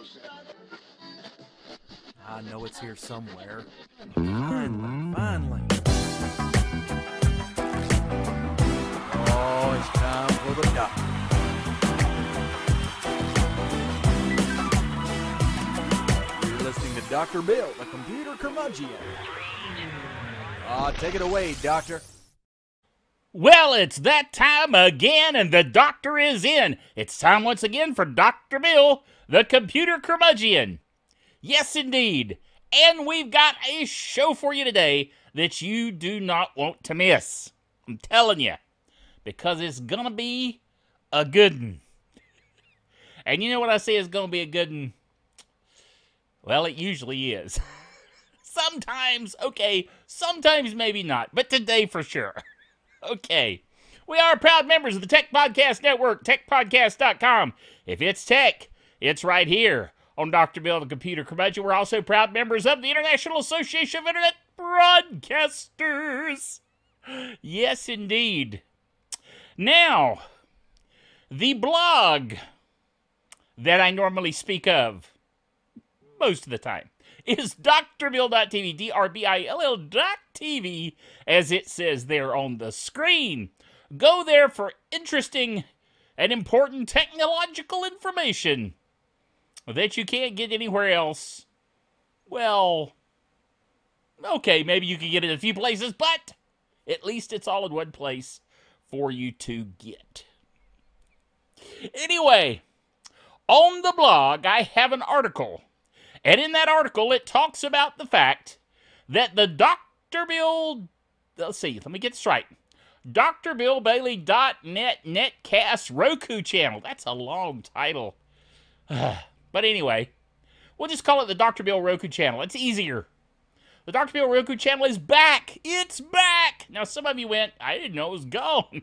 I know it's here somewhere. Finally. Oh, it's time for the doctor. You're listening to Dr. Bill, the computer curmudgeon. Take it away, Doctor. Well, it's that time again, and the doctor is in. It's time once again for Dr. Bill, the computer curmudgeon. Yes, indeed. And we've got a show for you today that you do not want to miss. I'm telling you. Because it's going to be a good one. And you know what I say is going to be a good one? Well, it usually is. Sometimes, okay. Sometimes maybe not. But today for sure. Okay. We are proud members of the Tech Podcast Network, techpodcast.com. If it's tech, it's right here on Dr. Bill, the computer curmudgeon. We're also proud members of the International Association of Internet Broadcasters. Yes, indeed. Now, the blog that I normally speak of, most of the time, is drbill.tv, drbill.tv, as it says there on the screen. Go there for interesting and important technological information that you can't get anywhere else. Well, okay, maybe you can get it in a few places, but at least it's all in one place for you to get. Anyway, on the blog, I have an article. And in that article, it talks about the fact that the Dr. Bill, let's see, let me get this right. DrBillBailey.net Netcast Roku channel. That's a long title. But anyway, we'll just call it the Dr. Bill Roku channel. It's easier. The Dr. Bill Roku channel is back. It's back. Now, some of you went, I didn't know it was gone.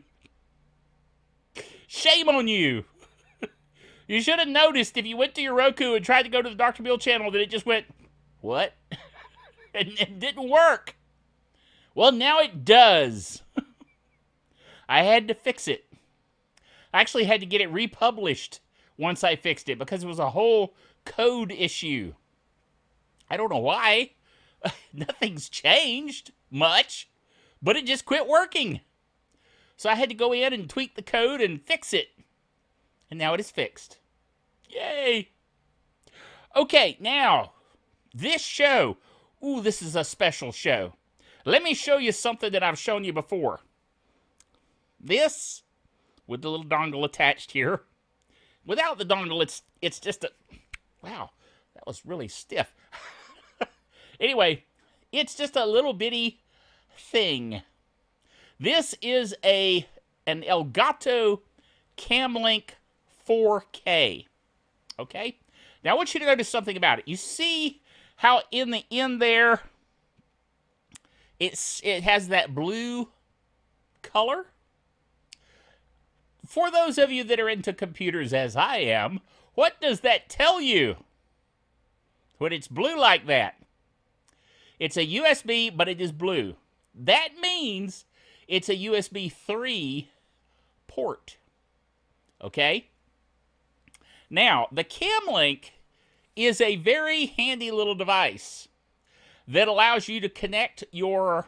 Shame on you. You should have noticed if you went to your Roku and tried to go to the Dr. Bill channel that it just went, what? And it didn't work. Well, now it does. I had to fix it. I actually had to get it republished once I fixed it because it was a whole code issue. I don't know why. Nothing's changed much, but it just quit working. So I had to go in and tweak the code and fix it. And now it is fixed. Yay! Okay, now, this show. Ooh, this is a special show. Let me show you something that I've shown you before. This, with the little dongle attached here. Without the dongle, it's just a... Wow, that was really stiff. Anyway, it's just a little bitty thing. This is an Elgato Camlink 4K. Okay? Now, I want you to notice something about it. You see how in the end there, it has that blue color? For those of you that are into computers as I am, what does that tell you when it's blue like that? It's a USB, but it is blue. That means it's a USB 3 port. Okay? Now, the Camlink is a very handy little device that allows you to connect your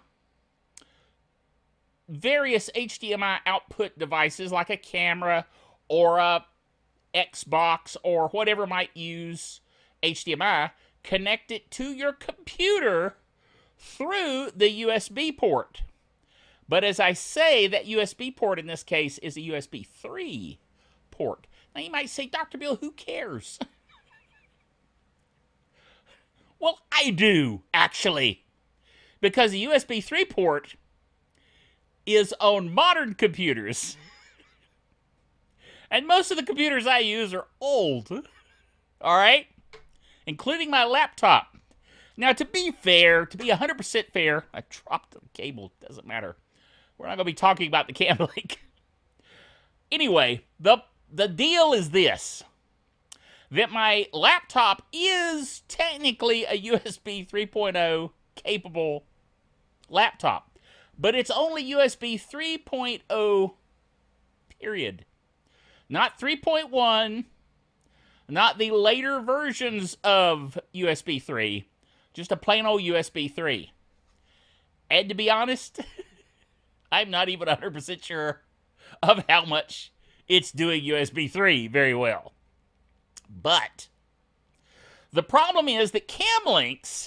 various HDMI output devices like a camera or a Xbox or whatever might use HDMI, connect it to your computer through the USB port. But as I say, that USB port in this case is a USB 3 port. Now you might say, Dr. Bill, who cares? Well, I do, actually. Because the USB 3 port is on modern computers. And most of the computers I use are old. All right? Including my laptop. Now, to be fair, to be 100% fair, I dropped the cable, doesn't matter. We're not going to be talking about the Camlink. Anyway, the deal is this. That my laptop is technically a USB 3.0 capable laptop. But it's only USB 3.0, period. Not 3.1, not the later versions of USB 3, just a plain old USB 3. And to be honest, I'm not even 100% sure of how much it's doing USB 3 very well. But the problem is that cam links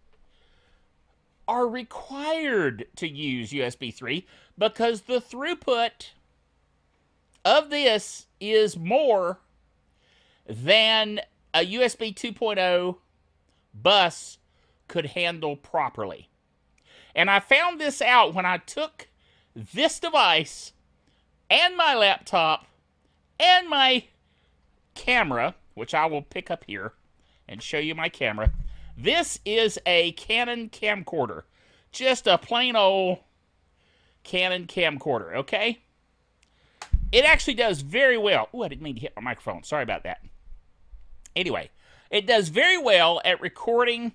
are required to use USB 3 because the throughput of this is more than a USB 2.0 bus could handle properly. And I found this out when I took this device and my laptop and my camera, which I will pick up here and show you my camera. This is a Canon camcorder. Just a plain old Canon camcorder, okay? It actually does very well. Ooh, I didn't mean to hit my microphone. Sorry about that. Anyway, it does very well at recording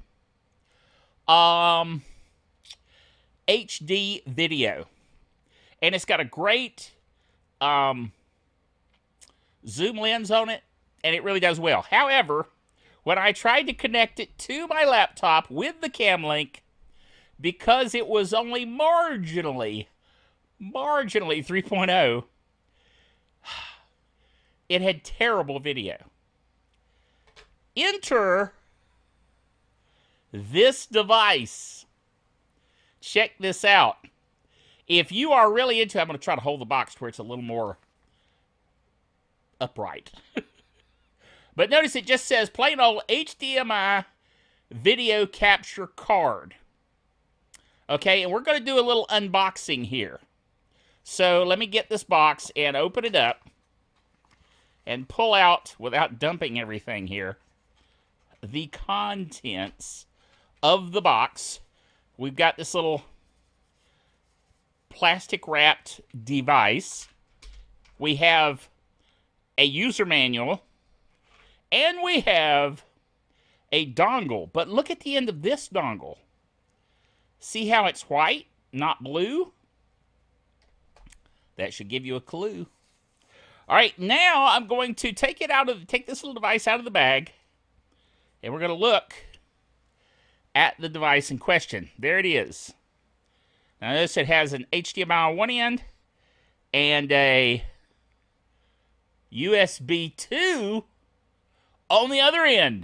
HD video. And it's got a great zoom lens on it, and it really does well. However, when I tried to connect it to my laptop with the cam link, because it was only marginally 3.0, it had terrible video. Enter this device. Check this out. If you are really into, I'm going to try to hold the box where it's a little more upright. But notice it just says plain old HDMI video capture card. Okay, and we're going to do a little unboxing here. So let me get this box and open it up and pull out, without dumping everything here, the contents of the box. We've got this little plastic wrapped device. We have a user manual, and we have a dongle. But look at the end of this dongle. See how it's white, not blue? That should give you a clue. All right, now I'm going to take this little device out of the bag, and we're going to look at the device in question. There it is. Now notice it has an HDMI on one end and a USB 2 on the other end.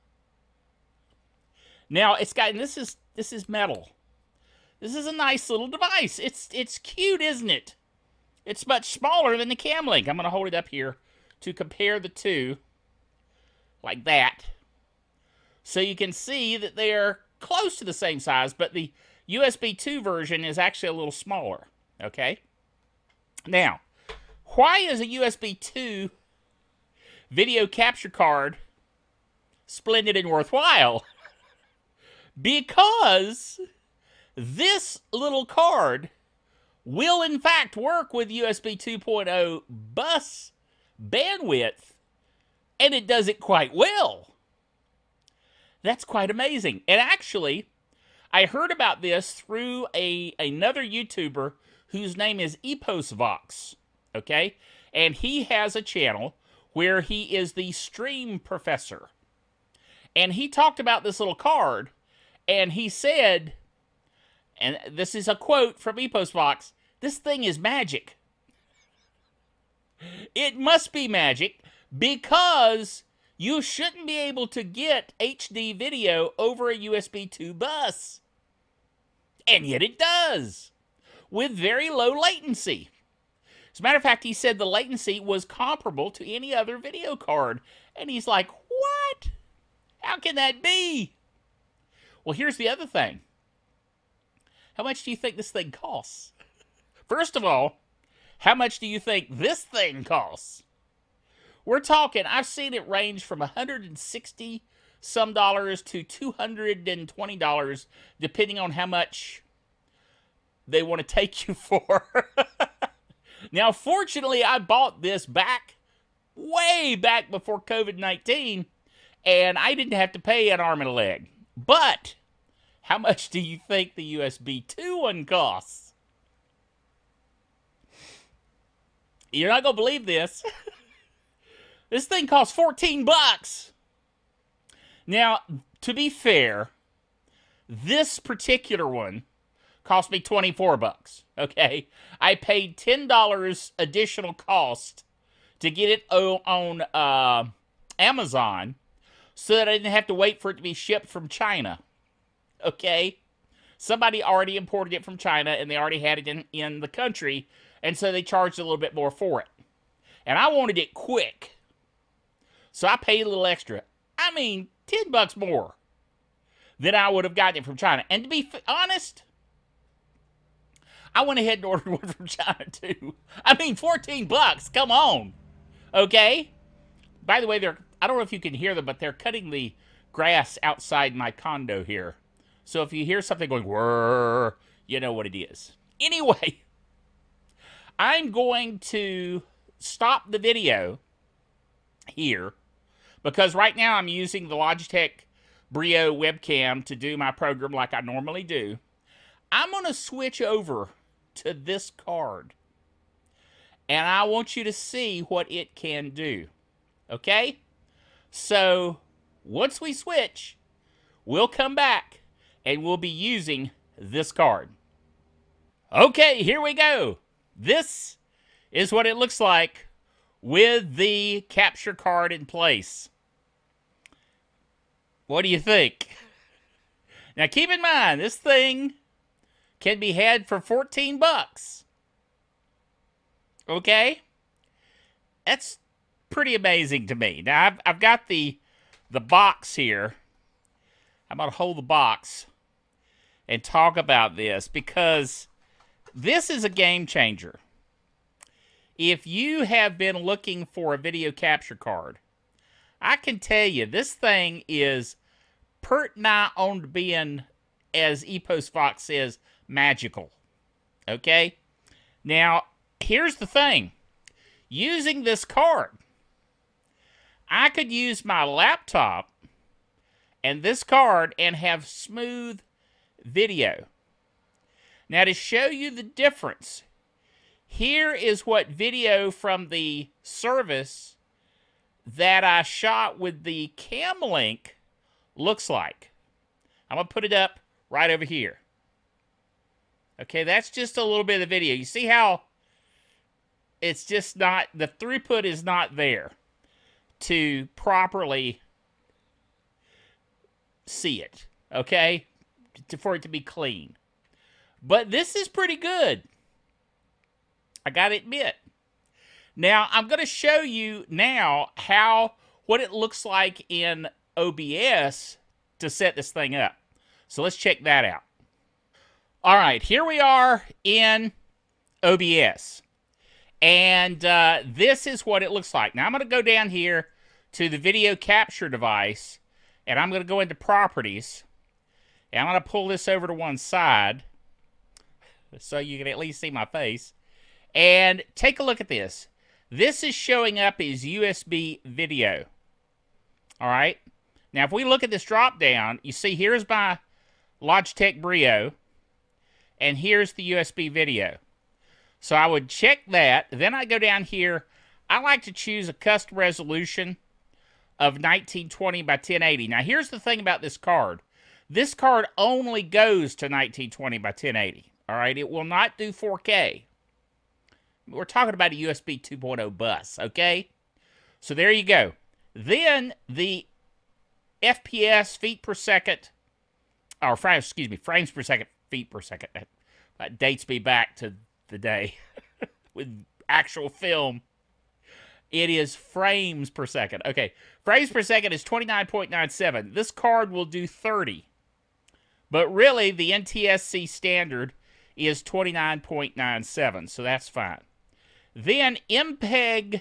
Now it's got, and this is metal. This is a nice little device. It's cute, isn't it? It's much smaller than the Cam Link. I'm going to hold it up here to compare the two, like that, so you can see that they're close to the same size, but the USB 2 version is actually a little smaller, okay? Now, why is a USB 2 video capture card splendid and worthwhile? Because this little card will in fact work with USB 2.0 bus bandwidth, and it does it quite well. That's quite amazing. And actually, I heard about this through another YouTuber whose name is EposVox, okay? And he has a channel where he is the stream professor. And he talked about this little card, and he said, and this is a quote from EposVox, "This thing is magic." It must be magic because you shouldn't be able to get HD video over a USB 2 bus. And yet it does, with very low latency. As a matter of fact, he said the latency was comparable to any other video card. And he's like, what? How can that be? Well, here's the other thing. How much do you think this thing costs? First of all, how much do you think this thing costs? We're talking, I've seen it range from $160 some dollars to $220, depending on how much they want to take you for. Now, fortunately, I bought this way back before COVID-19, and I didn't have to pay an arm and a leg. But how much do you think the USB 2 one costs? You're not going to believe this. This thing costs 14 bucks. Now, to be fair, this particular one cost me 24 bucks, okay? I paid $10 additional cost to get it on Amazon so that I didn't have to wait for it to be shipped from China, okay? Somebody already imported it from China, and they already had it in the country, and so they charged a little bit more for it. And I wanted it quick, so I paid a little extra. I mean, 10 bucks more than I would have gotten it from China. And to be honest, I went ahead and ordered one from China, too. I mean, 14 bucks, come on, okay? By the way, I don't know if you can hear them, but they're cutting the grass outside my condo here. So if you hear something going, whirr, you know what it is. Anyway, I'm going to stop the video here because right now I'm using the Logitech Brio webcam to do my program like I normally do. I'm going to switch over to this card, and I want you to see what it can do. Okay? So, once we switch, we'll come back, and we'll be using this card. Okay, here we go. This is what it looks like with the capture card in place. What do you think? Now, keep in mind, this thing can be had for 14 bucks. Okay? That's pretty amazing to me. Now, I've got the box here. I'm going to hold the box and talk about this because this is a game changer. If you have been looking for a video capture card, I can tell you this thing is pert nigh on to being, as Epos Fox says, magical. Okay? Now, here's the thing. Using this card, I could use my laptop and this card and have smooth video. Now, to show you the difference, here is what video from the service that I shot with the Camlink looks like. I'm going to put it up right over here. Okay, that's just a little bit of the video. You see how it's just not, the throughput is not there to properly see it, okay, for it to be clean. But this is pretty good, I gotta admit. Now, I'm going to show you now what it looks like in OBS to set this thing up. So let's check that out. All right, here we are in OBS. And this is what it looks like. Now, I'm going to go down here to the video capture device, and I'm going to go into properties. And I'm going to pull this over to one side so you can at least see my face. And take a look at this. This is showing up as USB video. All right. Now, if we look at this drop down, you see here's my Logitech Brio, and here's the USB video. So I would check that. Then I go down here. I like to choose a custom resolution of 1920 by 1080. Now, here's the thing about this card. This card only goes to 1920 by 1080. All right. It will not do 4K. We're talking about a USB 2.0 bus, okay? So there you go. Then the FPS, feet per second, or frames per second, feet per second. That dates me back to the day with actual film. It is frames per second. Okay, frames per second is 29.97. This card will do 30. But really, the NTSC standard is 29.97, so that's fine. Then MPEG,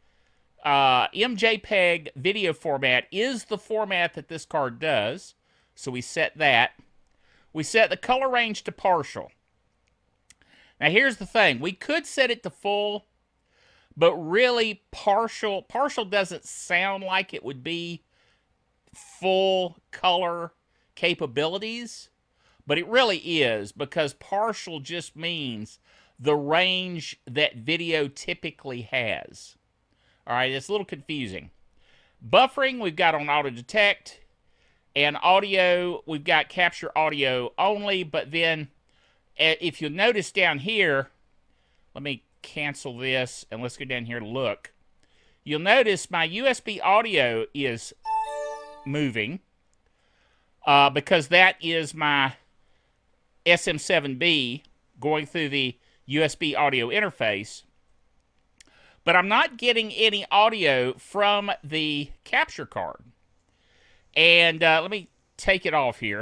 MJPEG video format is the format that this card does. So we set that. We set the color range to partial. Now here's the thing. We could set it to full, but really partial doesn't sound like it would be full color capabilities. But it really is, because partial just means the range that video typically has. All right, it's a little confusing. Buffering, we've got on auto detect. And audio, we've got capture audio only. But then, if you'll notice down here, let me cancel this and let's go down here and look. You'll notice my USB audio is moving because that is my SM7B going through the USB audio interface. But I'm not getting any audio from the capture card. And let me take it off here.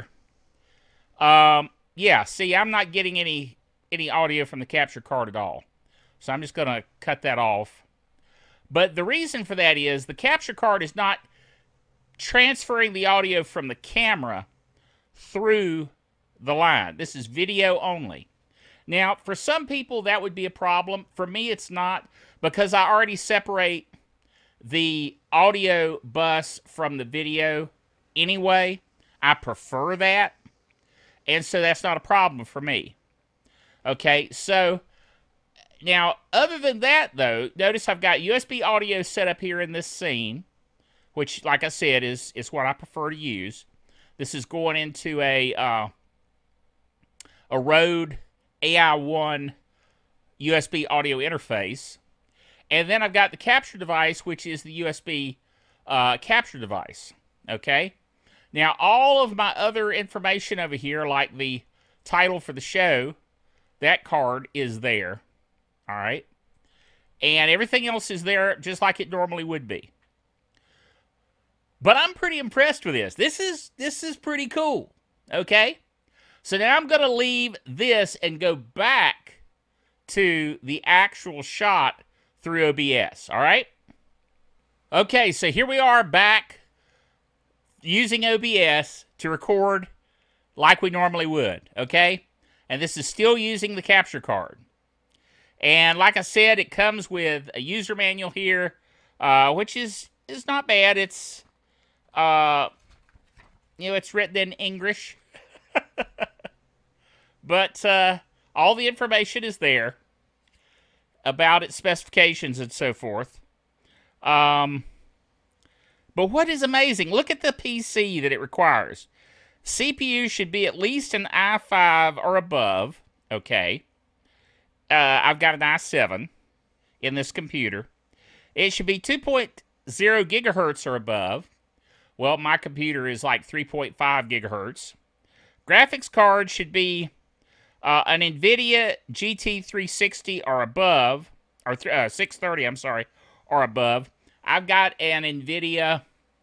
Yeah, see, I'm not getting any audio from the capture card at all. So I'm just going to cut that off. But the reason for that is the capture card is not transferring the audio from the camera through the line. This is video only. Now, for some people, that would be a problem. For me, it's not, because I already separate the audio bus from the video anyway. I prefer that, and so that's not a problem for me. Okay, so now, other than that, though, notice I've got USB audio set up here in this scene, which, like I said, is what I prefer to use. This is going into a Rode AI1 USB audio interface. And then I've got the capture device, which is the USB capture device. Okay? Now, all of my other information over here, like the title for the show, that card is there. All right? And everything else is there just like it normally would be. But I'm pretty impressed with this. This is pretty cool. Okay? So now I'm going to leave this and go back to the actual shot through OBS. All right? Okay, so here we are back using OBS to record like we normally would. Okay? And this is still using the capture card. And like I said, it comes with a user manual here, which is not bad. It's, it's written in English. But all the information is there about its specifications and so forth. But what is amazing, look at the PC that it requires. CPU should be at least an i5 or above. Okay. I've got an i7 in this computer. It should be 2.0 gigahertz or above. Well, my computer is like 3.5 gigahertz. Graphics card should be an NVIDIA GT 360 or above, or 630, I'm sorry, or above. I've got an NVIDIA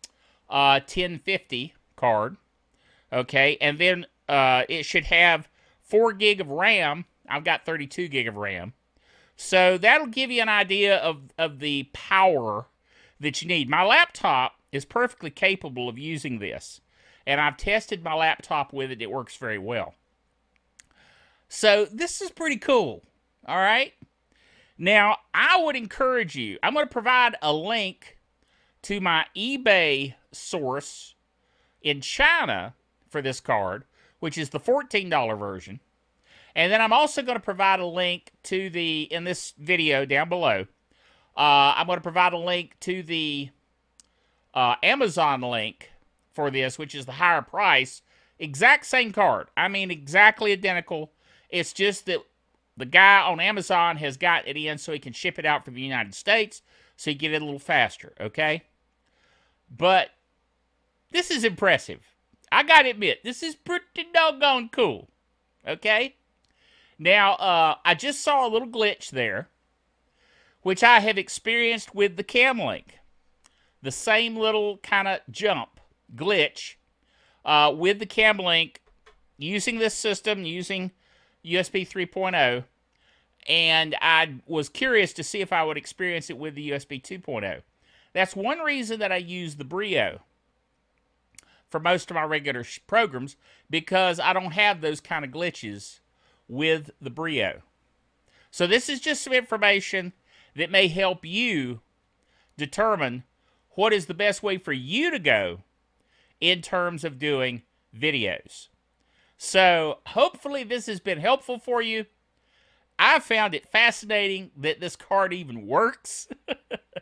1050 card, okay, and then it should have 4 gig of RAM. I've got 32 gig of RAM. So that'll give you an idea of the power that you need. My laptop is perfectly capable of using this. And I've tested my laptop with it. It works very well. So this is pretty cool. All right? Now, I would encourage you. I'm going to provide a link to my eBay source in China for this card, which is the $14 version. And then I'm also going to provide a link to in this video down below, I'm going to provide a link to the Amazon link for this, which is the higher price. Exact same card. I mean, exactly identical. It's just that the guy on Amazon has got it in so he can ship it out from the United States, so you get it a little faster, okay? But this is impressive. I gotta admit, this is pretty doggone cool, okay? Now, I just saw a little glitch there, which I have experienced with the Camlink. The same little kind of jump glitch with the Camlink using this system, using USB 3.0, and I was curious to see if I would experience it with the USB 2.0. That's one reason that I use the Brio for most of my regular programs, because I don't have those kind of glitches with the Brio. So this is just some information that may help you determine what is the best way for you to go in terms of doing videos. So hopefully this has been helpful for you. I found it fascinating that this card even works.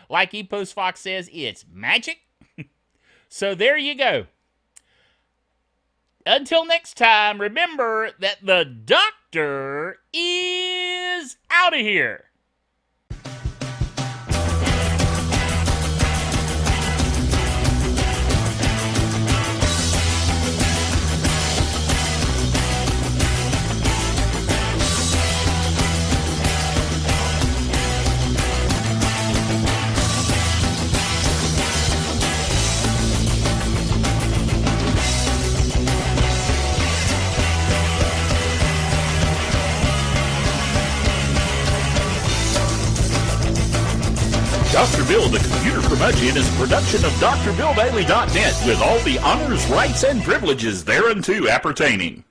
like Epos Fox says, it's magic. So there you go. Until next time, remember that the doctor is out of here. Dr. Bill, the Computer Curmudgeon, is a production of DrBillDaily.net with all the honors, rights, and privileges thereunto appertaining.